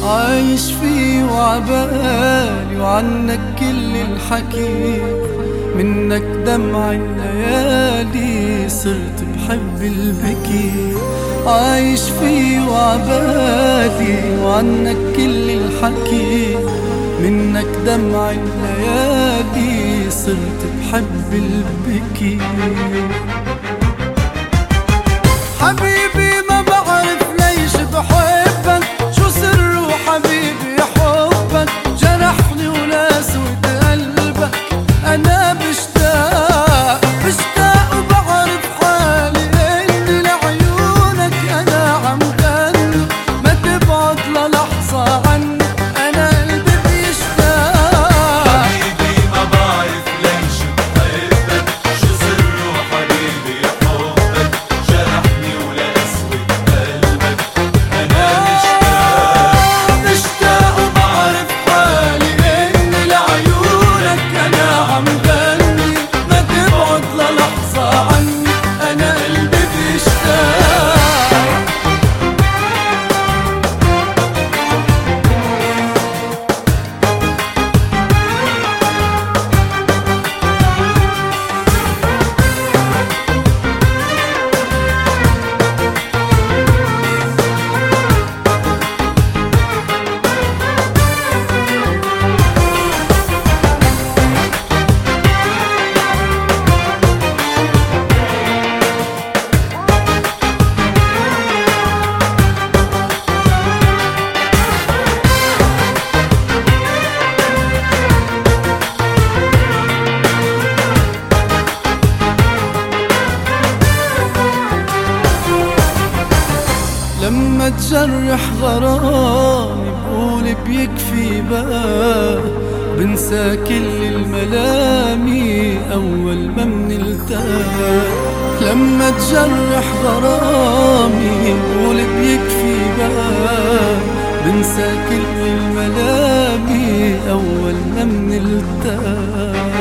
عايش فيه وعبالي وعنك كل الحكي، منك دمع الليالي صرت بحب البكي. عايش فيه وعبالي وعنك كل الحكي، منك دمع الليالي صرت بحب البكي. حبيبي ما بعرف ليش بحبك، شو سر حبيبي حبك، جرحني وناسوت قلبك. أنا بشتاق وبعرف حالي إني لعيونك أنا عم غني، ما تبعد للحظة عني أنا قلبي بيشتاق. حبيبي ما بعرف ليش بحبك، شو سر حبيبي حبك، جرحني ولقسوة قلبك. أنا مشتاق وبعرف حالي إني لعيونك أنا عم غني، ما تبعد للحظة عني أنا قلبي بيشتاق. لما تجرح غرامي بقول بيكفي بقى، بنسى كل الملامي أول ما منلتقى. لما تجرح غرامي بقول بيكفي بقى، بنسى كل الملامي أول ما منلتقى.